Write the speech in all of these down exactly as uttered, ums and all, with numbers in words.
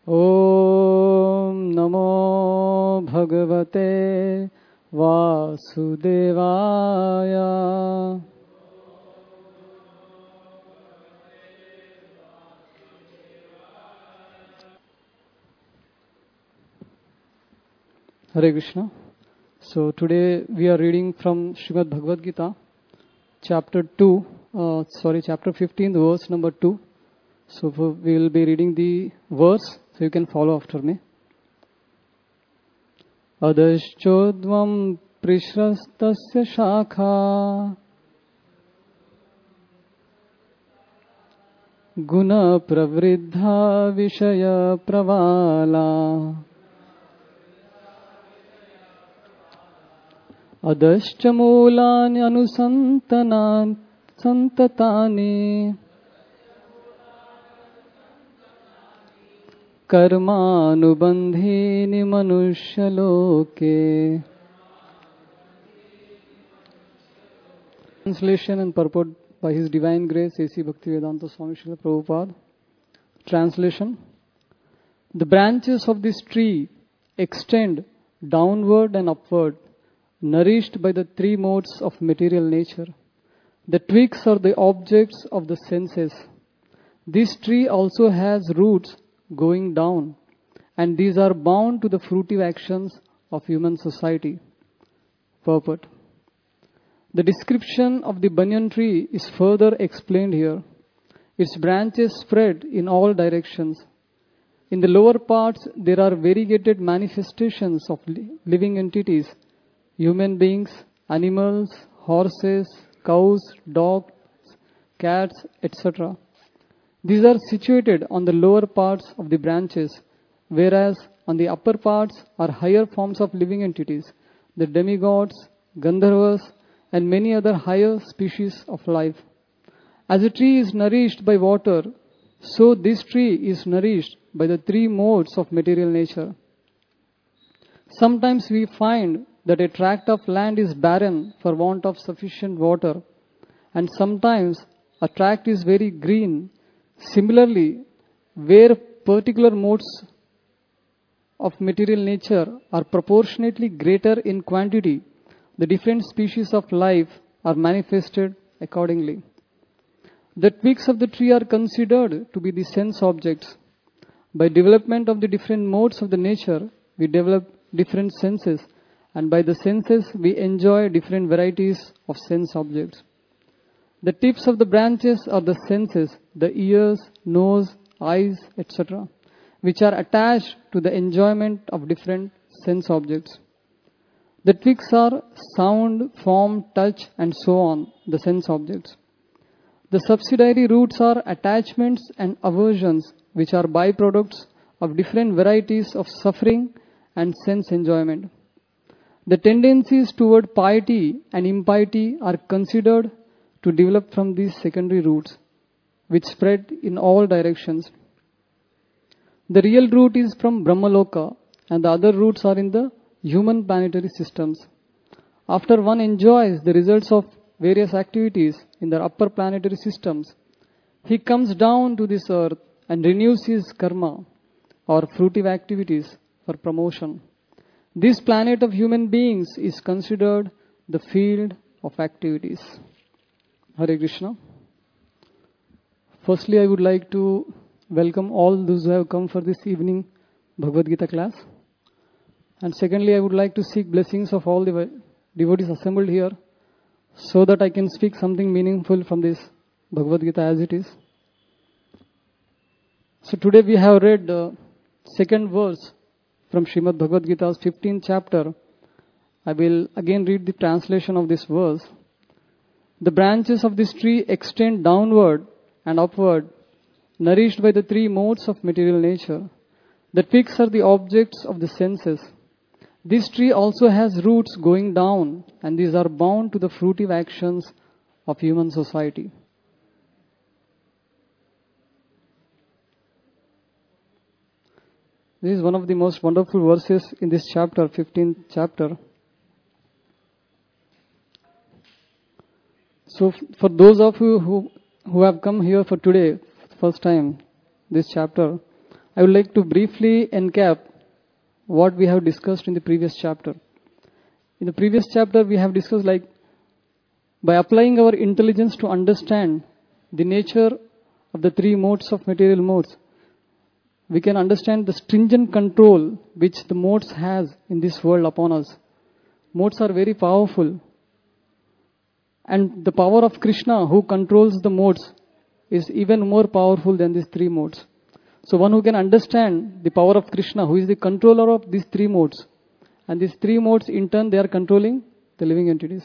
Om Namo Bhagavate Vasudevaya. Hare Krishna. So today we are reading from Srimad Bhagavad Gita, chapter two, uh, sorry, chapter fifteen, verse number two. So we will be reading the verse, so you can follow after me. Adaschodvam prishrastasya shakha guna pravriddha vishaya pravala adascha mulani anusantanan santatani कर्मानुबंधीनि मनुष्यलोके. Translation and purport by His Divine Grace A C Bhaktivedanta Swami Srila Prabhupada. Translation. The branches of this tree extend downward and upward, nourished by the three modes of material nature. The twigs are the objects of the senses. This tree also has roots going down, and these are bound to the fruitive actions of human society. Purport. The description of the banyan tree is further explained here. Its branches spread in all directions. In the lower parts, there are variegated manifestations of living entities, human beings, animals, horses, cows, dogs, cats, et cetera. These are situated on the lower parts of the branches, whereas on the upper parts are higher forms of living entities, the demigods, Gandharvas, and many other higher species of life. As a tree is nourished by water, so this tree is nourished by the three modes of material nature. Sometimes we find that a tract of land is barren for want of sufficient water, and sometimes a tract is very green. Similarly, where particular modes of material nature are proportionately greater in quantity, the different species of life are manifested accordingly. The twigs of the tree are considered to be the sense objects. By development of the different modes of the nature, we develop different senses, and by the senses we enjoy different varieties of sense objects. The tips of the branches are the senses, the ears, nose, eyes, et cetera, which are attached to the enjoyment of different sense objects. The twigs are sound, form, touch, and so on, the sense objects. The subsidiary roots are attachments and aversions, which are byproducts of different varieties of suffering and sense enjoyment. The tendencies toward piety and impiety are considered to develop from these secondary roots, which spread in all directions. The real root is from Brahmaloka, and the other roots are in the human planetary systems. After one enjoys the results of various activities in the upper planetary systems, he comes down to this earth and renews his karma or fruitive activities for promotion. This planet of human beings is considered the field of activities. Hare Krishna. Firstly, I would like to welcome all those who have come for this evening Bhagavad Gita class. And secondly, I would like to seek blessings of all the devotees assembled here, so that I can speak something meaningful from this Bhagavad Gita as it is. So today we have read the second verse from Srimad Bhagavad Gita's fifteenth chapter. I will again read the translation of this verse. The branches of this tree extend downward and upward, nourished by the three modes of material nature. The twigs are the objects of the senses. This tree also has roots going down, and these are bound to the fruitive actions of human society. This is one of the most wonderful verses in this chapter, fifteenth chapter. So for those of you who, who have come here for today, first time, this chapter, I would like to briefly encap what we have discussed in the previous chapter. In the previous chapter, we have discussed like by applying our intelligence to understand the nature of the three modes of material modes, we can understand the stringent control which the modes has in this world upon us. Modes are very powerful. And the power of Krishna, who controls the modes, is even more powerful than these three modes. So one who can understand the power of Krishna, who is the controller of these three modes, and these three modes in turn they are controlling the living entities.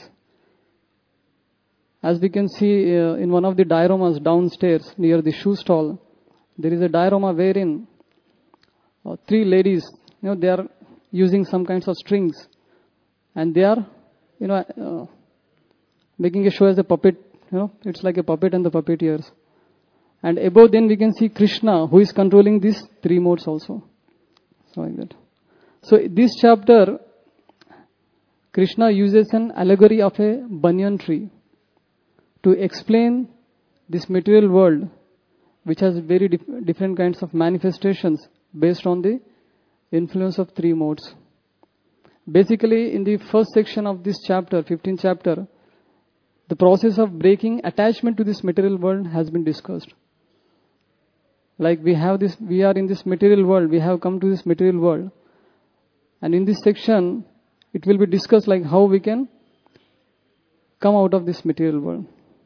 As we can see uh, in one of the dioramas downstairs near the shoe stall, there is a diorama wherein uh, three ladies, you know, they are using some kinds of strings, and they are, you know, uh, making a show as a puppet. You know, it's like a puppet and the puppeteers. And above then we can see Krishna, who is controlling these three modes also. So like that. So this chapter, Krishna uses an allegory of a banyan tree to explain this material world, which has very dif- different kinds of manifestations based on the influence of three modes. Basically, in the first section of this chapter, fifteenth chapter, the process of breaking attachment to this material world has been discussed. Like we have this, we are in this material world, we have come to this material world. And in this section, it will be discussed like how we can come out of this material world.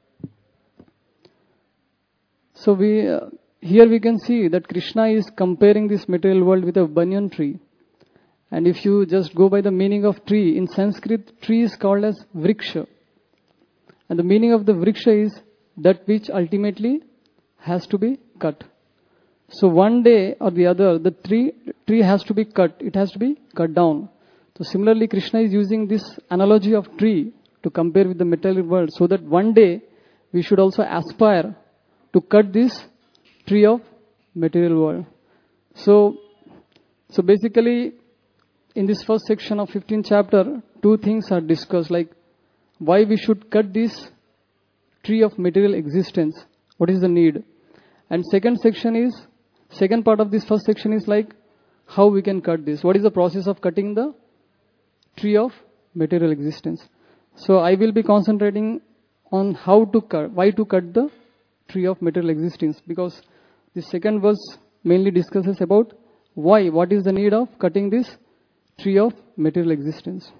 So we, uh, here we can see that Krishna is comparing this material world with a banyan tree. And if you just go by the meaning of tree, in Sanskrit, tree is called as vriksha. And the meaning of the vriksha is that which ultimately has to be cut. So one day or the other, the tree, tree has to be cut. It has to be cut down. So similarly, Krishna is using this analogy of tree to compare with the material world, so that one day we should also aspire to cut this tree of material world. So, so basically, in this first section of fifteenth chapter, two things are discussed, like why we should cut this tree of material existence. What is the need? And second section is, second part of this first section is like how we can cut this. What is the process of cutting the tree of material existence? So I will be concentrating on how to cut, why to cut the tree of material existence, because the second verse mainly discusses about why, what is the need of cutting this tree of material existence.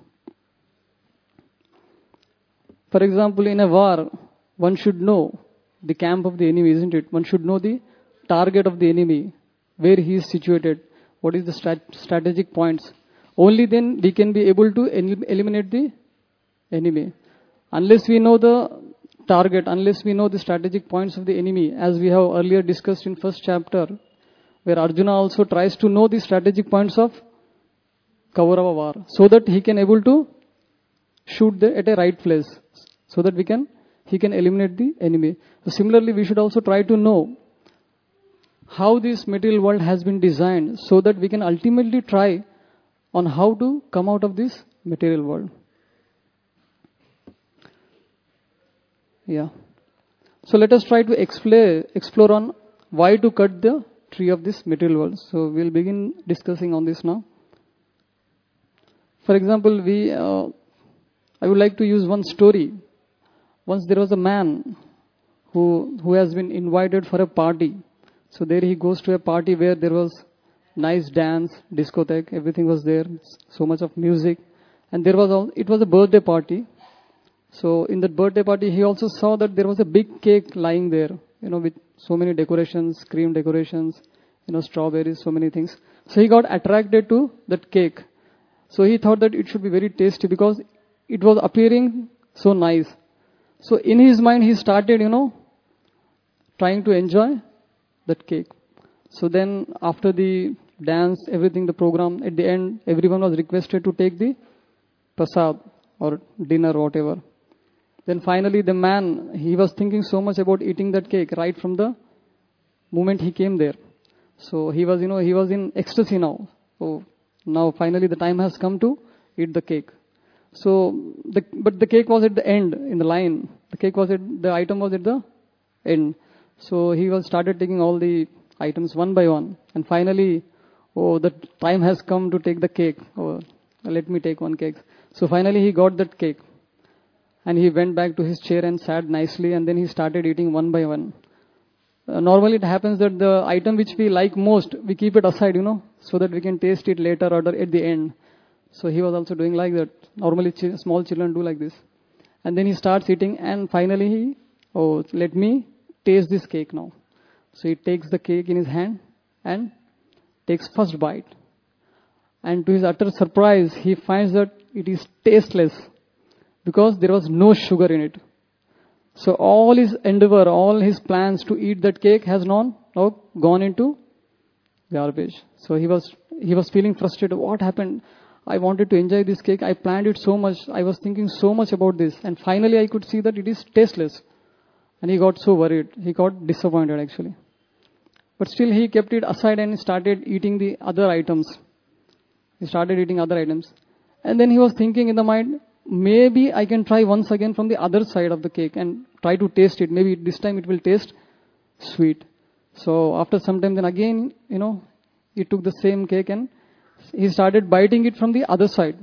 For example, in a war, one should know the camp of the enemy, isn't it? One should know the target of the enemy, where he is situated, what is the strat- strategic points. Only then we can be able to el- eliminate the enemy. Unless we know the target, unless we know the strategic points of the enemy, as we have earlier discussed in first chapter, where Arjuna also tries to know the strategic points of Kaurava war, so that he can able to shoot the, at a right place, so that we can he can eliminate the enemy. So similarly, we should also try to know how this material world has been designed, so that we can ultimately try on how to come out of this material world. Yeah. So let us try to explore, explore on why to cut the tree of this material world. So we'll begin discussing on this now. For example, we, uh, I would like to use one story. Once there was a man who who has been invited for a party. So there he goes to a party where there was nice dance, discotheque, everything was there, so much of music, and there was all, it was a birthday party. So in that birthday party, he also saw that there was a big cake lying there, you know, with so many decorations, cream decorations, you know, strawberries, so many things. So he got attracted to that cake. So he thought that it should be very tasty because it was appearing so nice. So in his mind, he started, you know, trying to enjoy that cake. So then after the dance, everything, the program, at the end, everyone was requested to take the prasad or dinner, whatever. Then finally the man, he was thinking so much about eating that cake right from the moment he came there. So he was, you know, he was in ecstasy now. So now finally the time has come to eat the cake. So, the, but the cake was at the end in the line. The cake was at, the item was at the end. So he was started taking all the items one by one. And finally, oh, the time has come to take the cake. Oh, let me take one cake. So finally he got that cake. And he went back to his chair and sat nicely, and then he started eating one by one. Uh, normally it happens that the item which we like most, we keep it aside, you know, so that we can taste it later or at the end. So he was also doing like that. Normally ch- small children do like this. And then he starts eating, and finally he, oh, let me taste this cake now. So he takes the cake in his hand and takes first bite. And to his utter surprise, he finds that it is tasteless because there was no sugar in it. So all his endeavor, all his plans to eat that cake has now, now gone into garbage. So he was he was feeling frustrated. What happened? I wanted to enjoy this cake. I planned it so much. I was thinking so much about this. And finally I could see that it is tasteless. And he got so worried. He got disappointed actually. But still he kept it aside and started eating the other items. He started eating other items. And then he was thinking in the mind, maybe I can try once again from the other side of the cake and try to taste it. Maybe this time it will taste sweet. So after some time then again, you know, he took the same cake and he started biting it from the other side.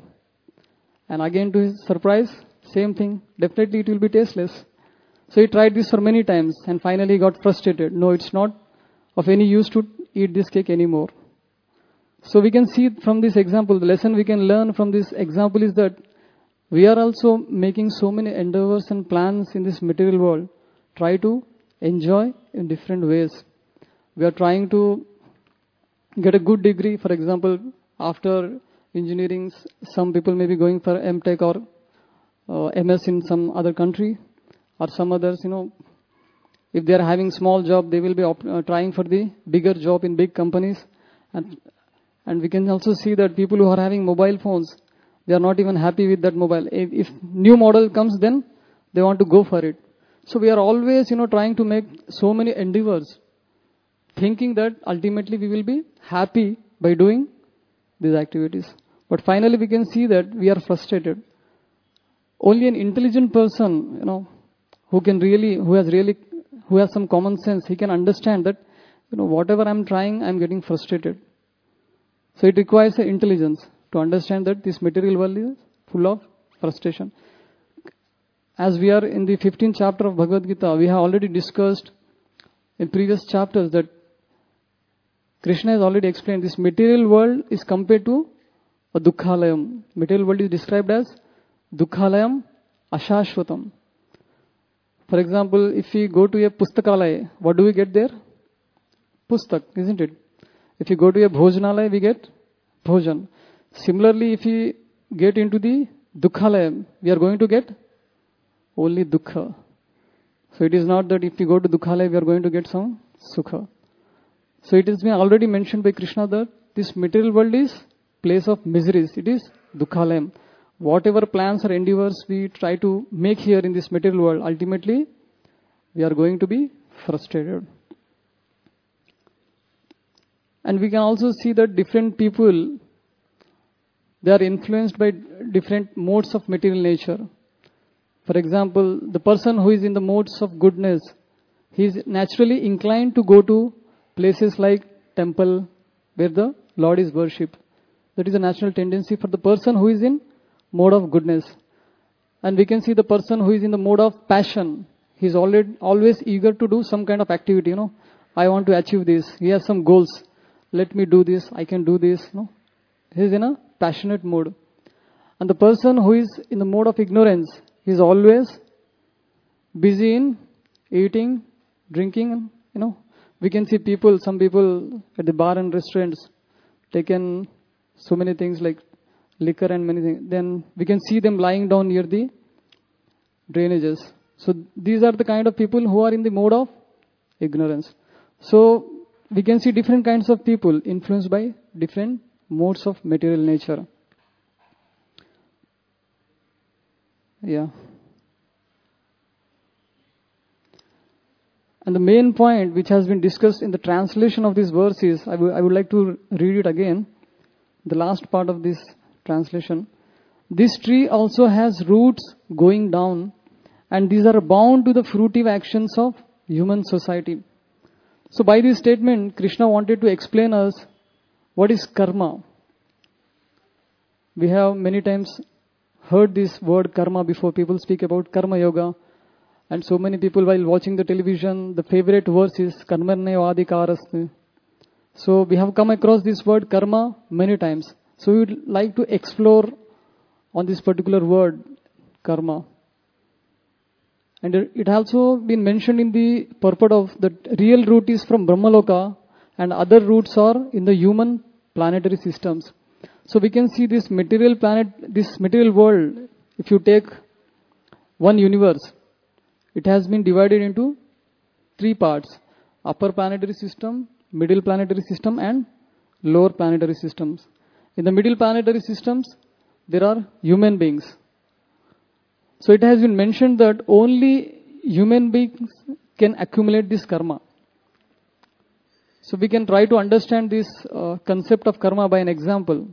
And again to his surprise, same thing. Definitely it will be tasteless. So he tried this for many times and finally he got frustrated. No, it's not of any use to eat this cake anymore. So we can see from this example, the lesson we can learn from this example is that we are also making so many endeavors and plans in this material world. Try to enjoy in different ways. We are trying to get a good degree. For example, after engineering, some people may be going for M Tech or uh, M S in some other country, or some others, you know, if they are having small job, they will be op- uh, trying for the bigger job in big companies. And and we can also see that people who are having mobile phones, they are not even happy with that mobile. If, if new model comes, then they want to go for it. So we are always, you know, trying to make so many endeavors, thinking that ultimately we will be happy by doing these activities. But finally we can see that we are frustrated. Only an intelligent person, you know, who can really, who has really, who has some common sense, he can understand that, you know, whatever I'm trying, I'm getting frustrated. So it requires an intelligence to understand that this material world is full of frustration. As we are in the fifteenth chapter of Bhagavad Gita, we have already discussed in previous chapters that Krishna has already explained this material world is compared to a dukkhalayam. Material world is described as dukkhalayam ashashvatam. For example, if we go to a pustakalaya, what do we get there? Pustak, isn't it? If you go to a bhojanalaya, we get bhojan. Similarly, if we get into the dukkhalayam, we are going to get only dukkha. So it is not that if we go to dukkhalayam, we are going to get some sukha. So it has been already mentioned by Krishna that this material world is place of miseries. It is dukkhalayam. Whatever plans or endeavors we try to make here in this material world, ultimately we are going to be frustrated. And we can also see that different people, they are influenced by different modes of material nature. For example, the person who is in the modes of goodness, he is naturally inclined to go to places like temple where the Lord is worshipped. That is a natural tendency for the person who is in mode of goodness. And we can see the person who is in the mode of passion. He is already always eager to do some kind of activity. You know, I want to achieve this. He has some goals. Let me do this. I can do this. You know, he is in a passionate mode. And the person who is in the mode of ignorance, he is always busy in eating, drinking. You know, we can see people, some people at the bar and restaurants taken so many things like liquor and many things. Then we can see them lying down near the drainages. So these are the kind of people who are in the mode of ignorance. So we can see different kinds of people influenced by different modes of material nature. Yeah. And the main point which has been discussed in the translation of this verse is, I, w- I would like to read it again, the last part of this translation. This tree also has roots going down, and these are bound to the fruitive actions of human society. So by this statement, Krishna wanted to explain us what is karma. We have many times heard this word karma before. People speak about karma yoga. And so many people, while watching the television, the favorite verse is karmarne adhikaraste. So we have come across this word karma many times. So we would like to explore on this particular word, karma. And it also been mentioned in the purport of the real root is from Brahmaloka and other roots are in the human planetary systems. So we can see this material planet, this material world, if you take one universe, it has been divided into three parts: upper planetary system, middle planetary system and lower planetary systems. In the middle planetary systems, there are human beings. So it has been mentioned that only human beings can accumulate this karma. So we can try to understand this uh, concept of karma by an example.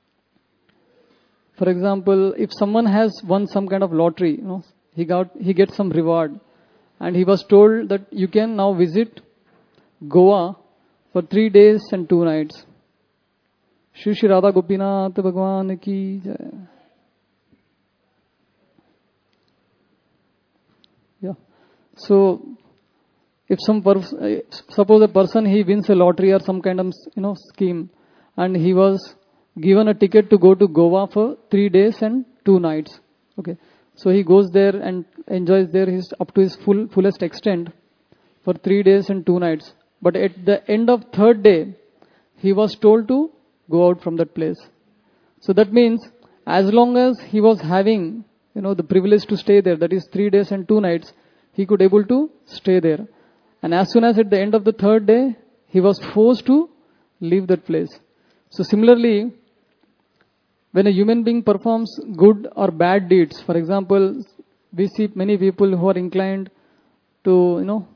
For example, if someone has won some kind of lottery, you know, he got he gets some reward, and he was told that you can now visit Goa for three days and two nights. Shri Shri Radha Gopinath Bhagwan ki jai. Yeah. So, if some pers- suppose a person he wins a lottery or some kind of you know scheme, and he was given a ticket to go to Goa for three days and two nights. Okay. So he goes there and enjoys there his up to his full fullest extent for three days and two nights. But at the end of third day, he was told to go out from that place. So that means as long as he was having, you know, the privilege to stay there, that is three days and two nights, he could able to stay there. And as soon as at the end of the third day, he was forced to leave that place. So similarly, when a human being performs good or bad deeds, for example, we see many people who are inclined to, you know,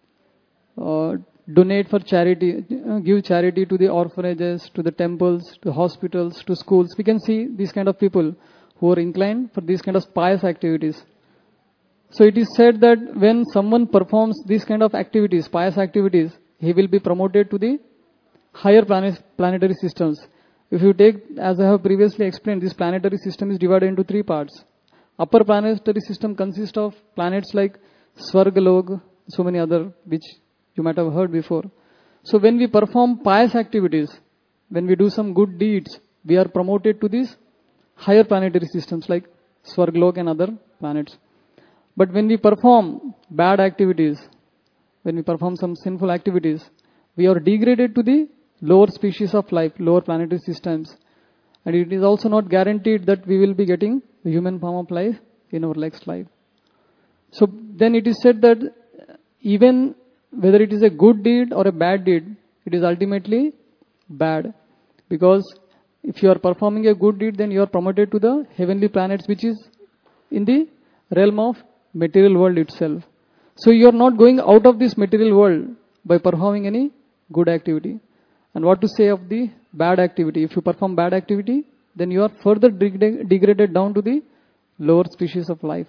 uh, donate for charity, uh, give charity to the orphanages, to the temples, to hospitals, to schools. We can see these kind of people who are inclined for these kind of pious activities. So it is said that when someone performs these kind of activities, pious activities, he will be promoted to the higher planet, planetary systems. If you take, as I have previously explained, this planetary system is divided into three parts. Upper planetary system consists of planets like Svargalok, so many other, which you might have heard before. So when we perform pious activities, when we do some good deeds, we are promoted to these higher planetary systems like Svargalok and other planets. But when we perform bad activities, when we perform some sinful activities, we are degraded to the lower species of life, lower planetary systems. And it is also not guaranteed that we will be getting the human form of life in our next life. So then it is said that even whether it is a good deed or a bad deed, it is ultimately bad. Because if you are performing a good deed, then you are promoted to the heavenly planets, which is in the realm of material world itself. So you are not going out of this material world by performing any good activity. And what to say of the bad activity? If you perform bad activity, then you are further deg- degraded down to the lower species of life.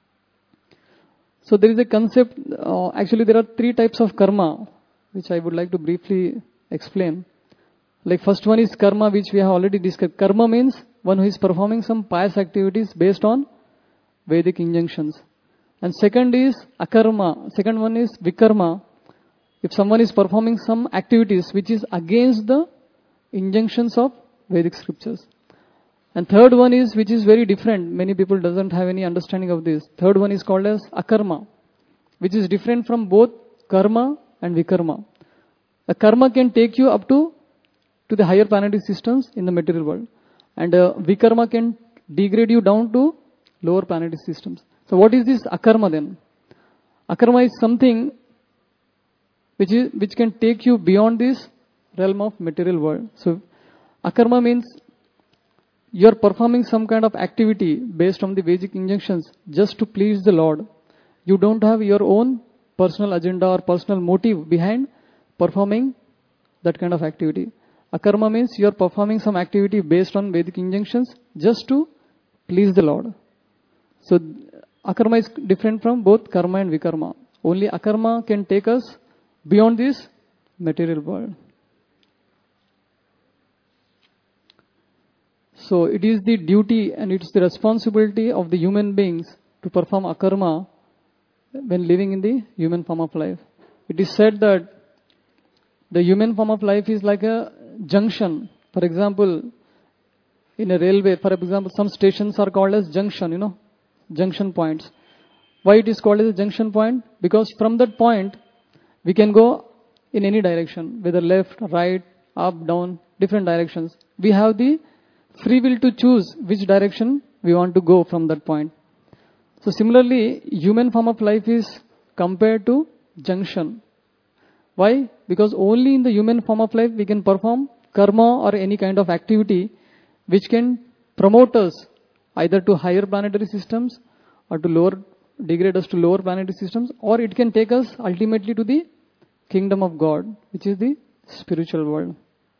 So there is a concept, uh, actually there are three types of karma, which I would like to briefly explain. Like first one is karma, which we have already discussed. Karma means one who is performing some pious activities based on Vedic injunctions. And second is akarma. Second one is vikarma. If someone is performing some activities which is against the injunctions of Vedic scriptures. And third one is, which is very different. Many people doesn't have any understanding of this. Third one is called as akarma, which is different from both karma and vikarma. A karma can take you up to, to the higher planetary systems in the material world. And uh, vikarma can degrade you down to lower planetary systems. So what is this akarma then? Akarma is something which is which can take you beyond this realm of material world. So akarma means you are performing some kind of activity based on the Vedic injunctions just to please the Lord. You don't have your own personal agenda or personal motive behind performing that kind of activity. Akarma means you are performing some activity based on Vedic injunctions just to please the Lord. So akarma is different from both karma and vikarma. Only akarma can take us beyond this material world. So it is the duty and it's the responsibility of the human beings to perform akarma when living in the human form of life. It is said that the human form of life is like a junction. For example, in a railway, for example, some stations are called as junction, you know, junction points. Why it is called as a junction point? Because from that point, we can go in any direction, whether left, right, up, down, different directions. We have the free will to choose which direction we want to go from that point. So similarly, human form of life is compared to junction. Why? Because only in the human form of life we can perform karma or any kind of activity which can promote us either to higher planetary systems or to lower, degrade us to lower planetary systems, or it can take us ultimately to the kingdom of God, which is the spiritual world.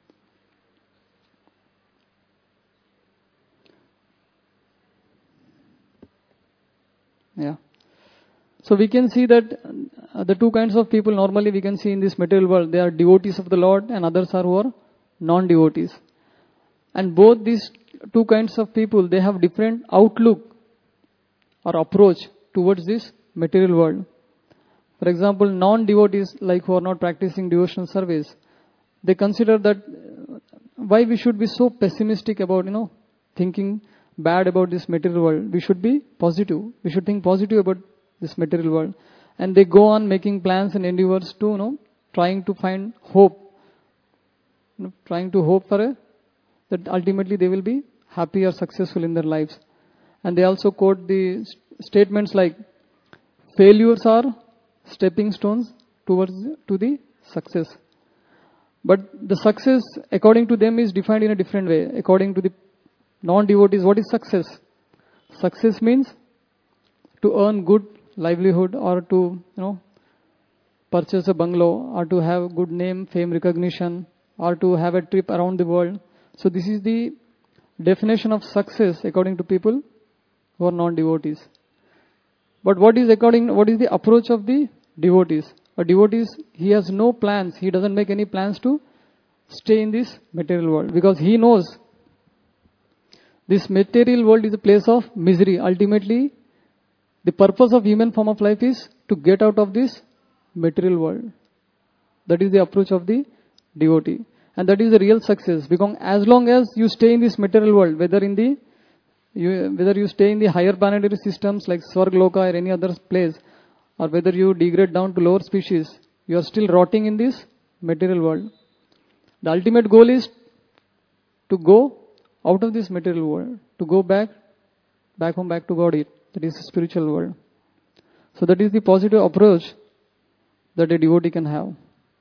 Yeah. So we can see that uh, the two kinds of people normally we can see in this material world, they are devotees of the Lord and others are who are non-devotees. And both these two kinds of people, they have different outlook or approach towards this material world. For example, non-devotees, like who are not practicing devotional service, they consider that uh, why we should be so pessimistic about, you know, thinking bad about this material world. We should be positive. We should think positive about this material world. And they go on making plans and endeavors to, you know, trying to find hope. You know, trying to hope for a, that ultimately they will be happy or successful in their lives. And they also quote the st- statements like, failures are stepping stones towards to the success. But the success, according to them, is defined in a different way. According to the non-devotees, what is success? Success means to earn good livelihood or to, you know, purchase a bungalow or to have good name, fame, recognition or to have a trip around the world. So this is the definition of success according to people who are non-devotees. But what is according, what is the approach of the devotees? A devotee, he has no plans. He doesn't make any plans to stay in this material world because he knows this material world is a place of misery. Ultimately, the purpose of human form of life is to get out of this material world. That is the approach of the devotee. And that is the real success. Because as long as you stay in this material world, whether in the you, whether you stay in the higher planetary systems like Swargloka or any other place, or whether you degrade down to lower species, you are still rotting in this material world. The ultimate goal is to go out of this material world, to go back, back home, back to God. That is the spiritual world. So that is the positive approach that a devotee can have.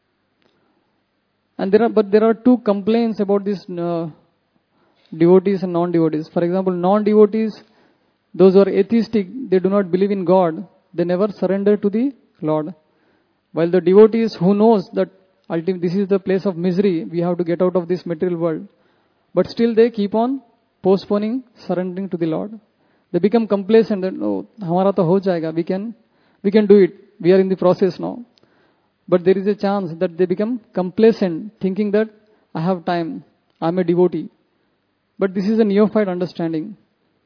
And there are, but there are two complaints about this uh, devotees and non-devotees. For example, non-devotees, those who are atheistic, they do not believe in God. They never surrender to the Lord. While the devotees who knows that ultimately this is the place of misery, we have to get out of this material world. But still they keep on postponing surrendering to the Lord. They become complacent that, oh, hamara to ho jayega. We can, we can do it. We are in the process now. But there is a chance that they become complacent, thinking that I have time. I am a devotee. But this is a neophyte understanding.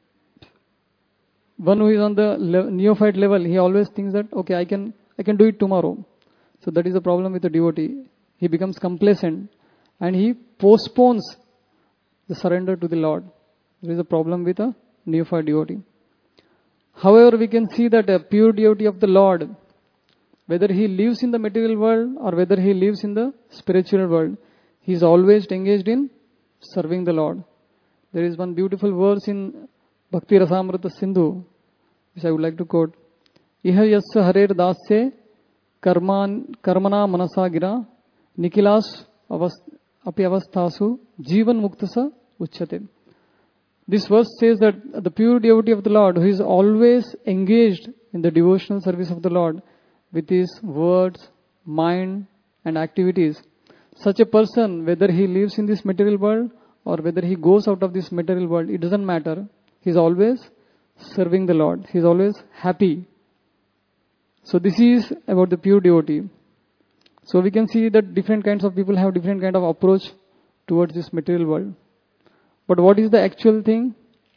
One who is on the le- neophyte level, he always thinks that, okay, I can, I can do it tomorrow. So that is the problem with the devotee. He becomes complacent and he postpones the surrender to the Lord. There is a problem with a neophyte devotee. However, we can see that a pure devotee of the Lord, whether he lives in the material world or whether he lives in the spiritual world, he is always engaged in serving the Lord. There is one beautiful verse in Bhakti Rasamrita Sindhu, which I would like to quote. Iha yasya harer dasya karman karmana manasa gira nikilas api avasthasu jivan muktasa uchyate. This verse says that the pure devotee of the Lord, who is always engaged in the devotional service of the Lord with his words, mind and activities, such a person, whether he lives in this material world or whether he goes out of this material world, it doesn't matter. He is always serving the Lord. He is always happy. So this is about the pure devotee. So we can see that different kinds of people have different kind of approach towards this material world. But what is the actual thing?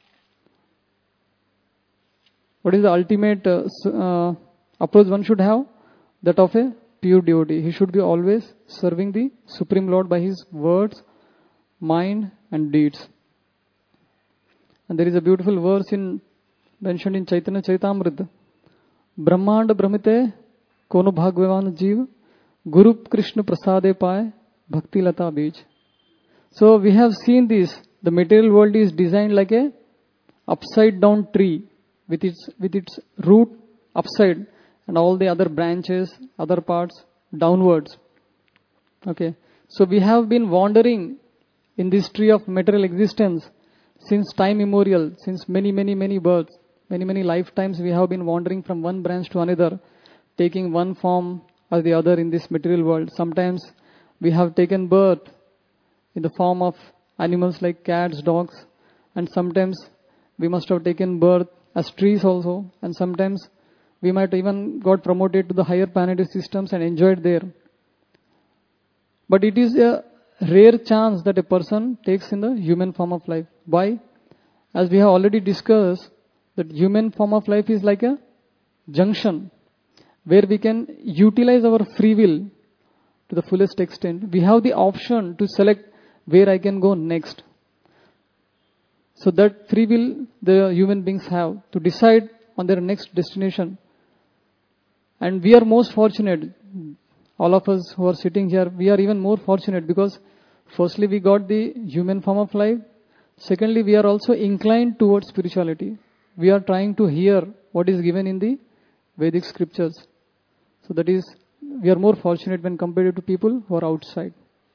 What is the ultimate uh, uh, approach one should have? That of a pure devotee. He should be always serving the Supreme Lord by his words, mind and deeds. And there is a beautiful verse in mentioned in Chaitanya Charitamrita. Brahmanda Brahmite Kono Bhagwan Jeev Guru Krishna Prasade Paye Bhakti Lata Bij. So we have seen this. The material world is designed like a upside down tree with its with its root upside and all the other branches, other parts downwards. Okay. So we have been wandering in this tree of material existence since time immemorial, since many, many, many births, many, many lifetimes we have been wandering from one branch to another, taking one form or the other in this material world. Sometimes we have taken birth in the form of animals like cats, dogs, and sometimes we must have taken birth as trees also, and sometimes we might even got promoted to the higher planetary systems and enjoyed there. But it is a rare chance that a person takes in the human form of life. Why? As we have already discussed, that human form of life is like a junction where we can utilize our free will to the fullest extent. We have the option to select where I can go next. So that free will the human beings have to decide on their next destination. And we are most fortunate, all of us who are sitting here, we are even more fortunate because firstly we got the human form of life. Secondly, we are also inclined towards spirituality. We are trying to hear what is given in the Vedic scriptures. So that is, we are more fortunate when compared to people who are outside.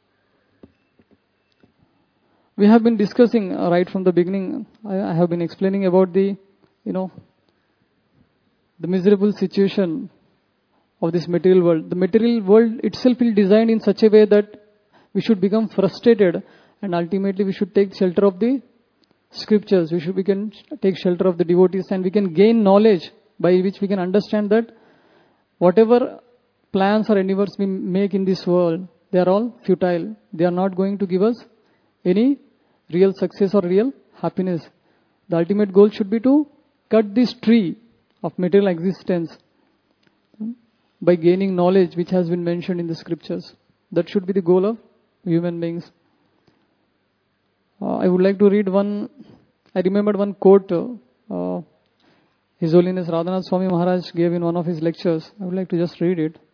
We have been discussing uh, right from the beginning, I, I have been explaining about the, you know, the miserable situation of this material world. The material world itself is designed in such a way that we should become frustrated and ultimately we should take shelter of the scriptures. We should we can take shelter of the devotees and we can gain knowledge by which we can understand that whatever plans or endeavors we make in this world, they are all futile. They are not going to give us any real success or real happiness. The ultimate goal should be to cut this tree of material existence by gaining knowledge which has been mentioned in the scriptures. That should be the goal of human beings. Uh, I would like to read one, I remembered one quote uh, His Holiness Radhanath Swami Maharaj gave in one of his lectures. I would like to just read it.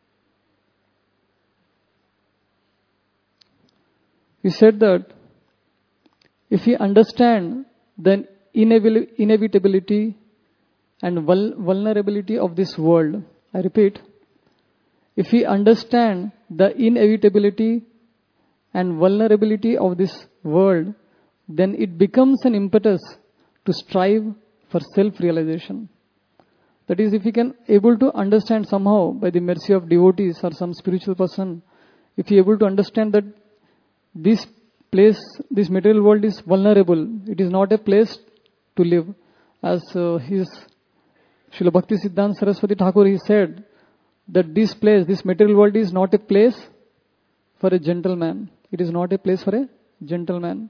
He said that if we understand the inevitability and vulnerability of this world, I repeat, if we understand the inevitability and vulnerability of this world, then it becomes an impetus to strive for self-realization. That is, if we can able to understand somehow by the mercy of devotees or some spiritual person, if we able to understand that this place, this material world is vulnerable, it is not a place to live. As uh, his Srila Bhakti Siddhanta Saraswati Thakur, he said that this place, this material world is not a place for a gentleman. It is not a place for a gentleman.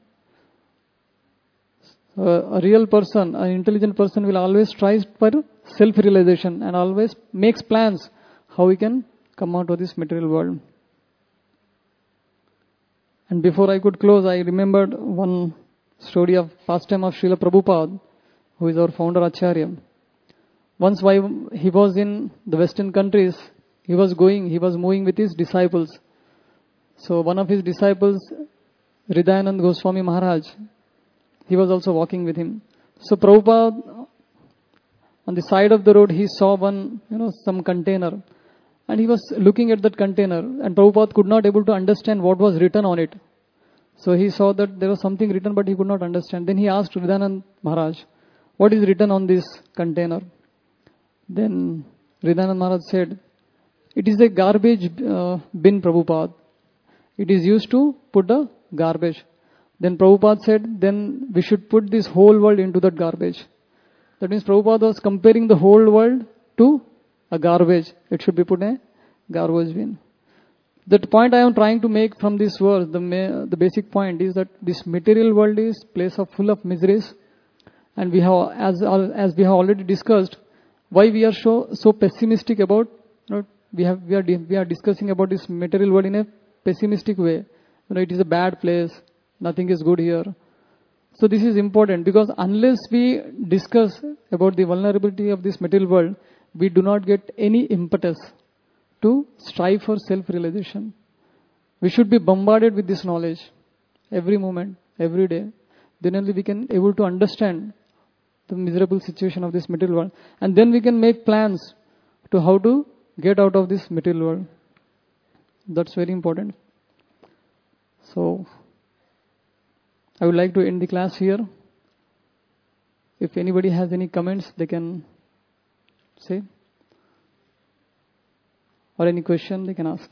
Uh, a real person, an intelligent person will always strive for self-realization and always makes plans how he can come out of this material world. And before I could close, I remembered one story of pastime of Srila Prabhupada, who is our founder Acharya. Once while he was in the Western countries, he was going, he was moving with his disciples. So one of his disciples, Hridayanand Goswami Maharaj, he was also walking with him. So Prabhupada, on the side of the road, he saw one, you know, some container. And he was looking at that container. And Prabhupada could not able to understand what was written on it. So he saw that there was something written, but he could not understand. Then he asked Hridayanand Maharaj, what is written on this container? Then Hridayanand Maharaj said, it is a garbage uh, bin, Prabhupada. It is used to put the garbage. Then Prabhupada said, then we should put this whole world into that garbage. That means Prabhupada was comparing the whole world to a garbage. It should be put in a garbage bin. The point I am trying to make from this verse, the, ma- the basic point is that this material world is place of full of miseries. And we have, as, as we have already discussed, why we are so, so pessimistic about, you know, we have, we are, we are discussing about this material world in a pessimistic way. You know, it is a bad place. Nothing is good here. So this is important because unless we discuss about the vulnerability of this material world, we do not get any impetus to strive for self-realization. We should be bombarded with this knowledge every moment, every day. Then only we can able to understand the miserable situation of this material world. And then we can make plans to how to get out of this material world. That's very important. So, I would like to end the class here. If anybody has any comments, they can say. Or any question, they can ask.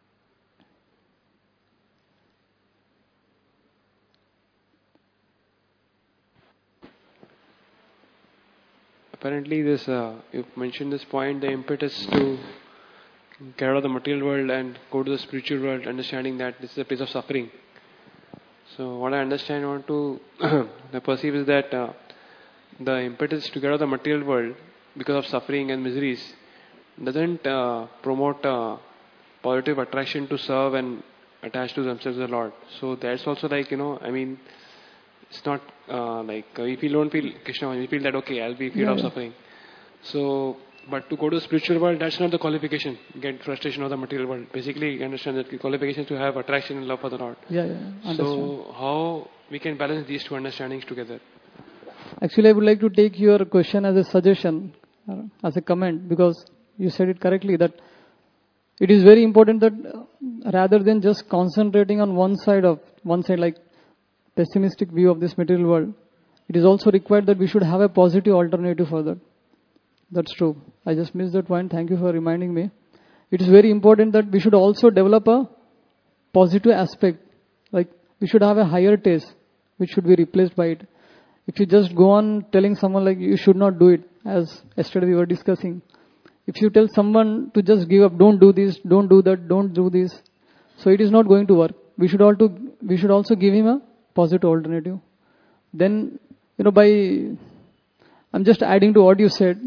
Apparently, this uh, you mentioned this point, the impetus to get out of the material world and go to the spiritual world, understanding that this is a place of suffering. So, what I understand, I want to perceive is that uh, the impetus to get out of the material world because of suffering and miseries doesn't uh, promote uh, positive attraction to serve and attach to themselves a lot. So that's also like, you know, I mean, it's not uh, like uh, if you don't feel Krishna, you feel that okay, I'll be freed Yeah, of yeah. suffering. So, but to go to the spiritual world, that's not the qualification. Get frustration of the material world. Basically, you understand that the qualification is to have attraction and love for the Lord. Yeah, yeah, understand. So how we can balance these two understandings together? Actually, I would like to take your question as a suggestion, uh, as a comment, because you said it correctly that it is very important that uh, rather than just concentrating on one side of one side like pessimistic view of this material world, it is also required that we should have a positive alternative for that. That's true. I just missed that point. Thank you for reminding me. It is very important that we should also develop a positive aspect. Like we should have a higher taste, which should be replaced by it. If you just go on telling someone like you should not do it, as yesterday we were discussing. If you tell someone to just give up, don't do this, don't do that, don't do this, so it is not going to work. We should also we should also give him a positive alternative. Then, you know, by I'm just adding to what you said.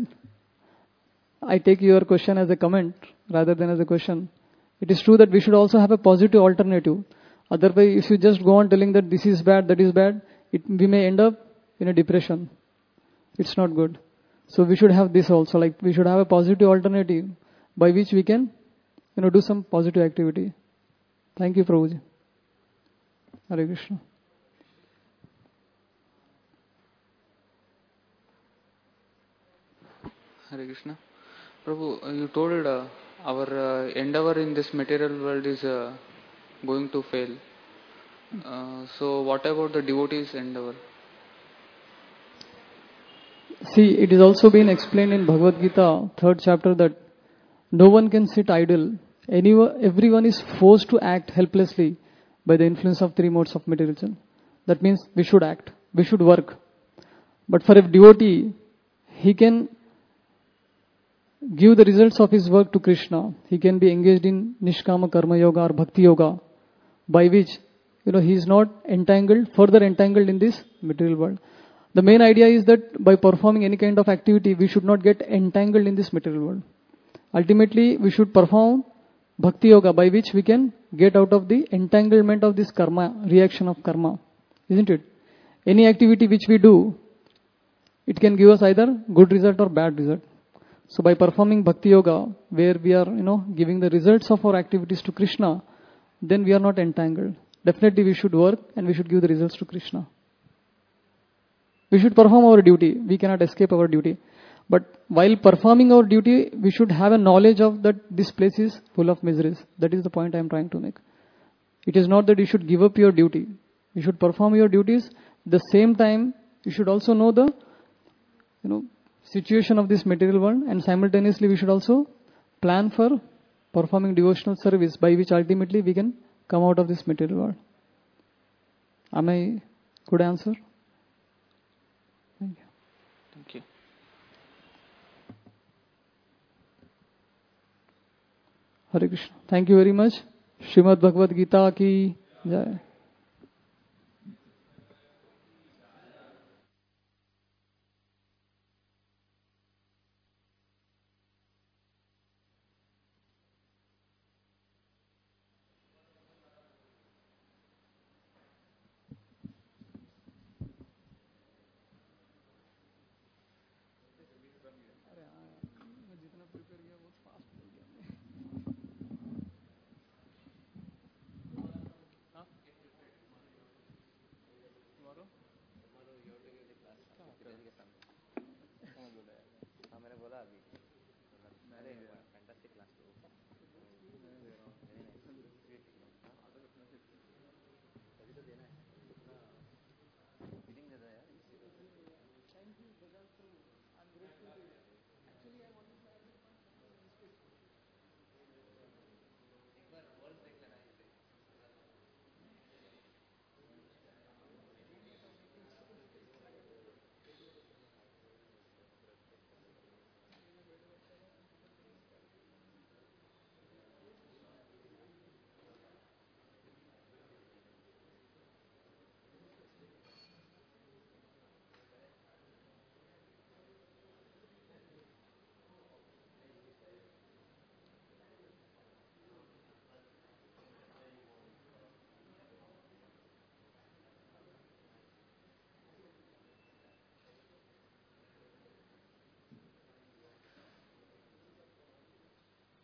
I take your question as a comment rather than as a question. It is true that we should also have a positive alternative. Otherwise, if you just go on telling that this is bad, that is bad, it, we may end up in a depression. It's not good. So we should have this also. Like we should have a positive alternative by which we can, you know, do some positive activity. Thank you, Prabhuji. Hare Krishna. Hare Krishna. Prabhu, uh, you told uh, our uh, endeavor in this material world is uh, going to fail. Uh, so what about the devotees' endeavor? See, it is also been explained in Bhagavad Gita, third chapter, that no one can sit idle. Anyone, everyone is forced to act helplessly by the influence of three modes of materialism. That means we should act, we should work. But for a devotee, he can give the results of his work to Krishna. He can be engaged in Nishkama Karma Yoga or Bhakti Yoga, by which, you know, he is not entangled, further entangled in this material world. The main idea is that by performing any kind of activity, we should not get entangled in this material world. Ultimately, we should perform Bhakti Yoga, by which we can get out of the entanglement of this karma, reaction of karma. Isn't it? Any activity which we do, it can give us either good result or bad result. So by performing Bhakti Yoga, where we are, you know, giving the results of our activities to Krishna, then we are not entangled. Definitely we should work and we should give the results to Krishna. We should perform our duty. We cannot escape our duty. But while performing our duty, we should have a knowledge of that this place is full of miseries. That is the point I am trying to make. It is not that you should give up your duty. You should perform your duties. At the same time, you should also know the, you know, situation of this material world, and simultaneously we should also plan for performing devotional service, by which ultimately we can come out of this material world. Am I good answer? Thank you. Thank you. Hare Krishna. Thank you very much. Shrimad Bhagavad Gita की जय. मैंने बोला अभी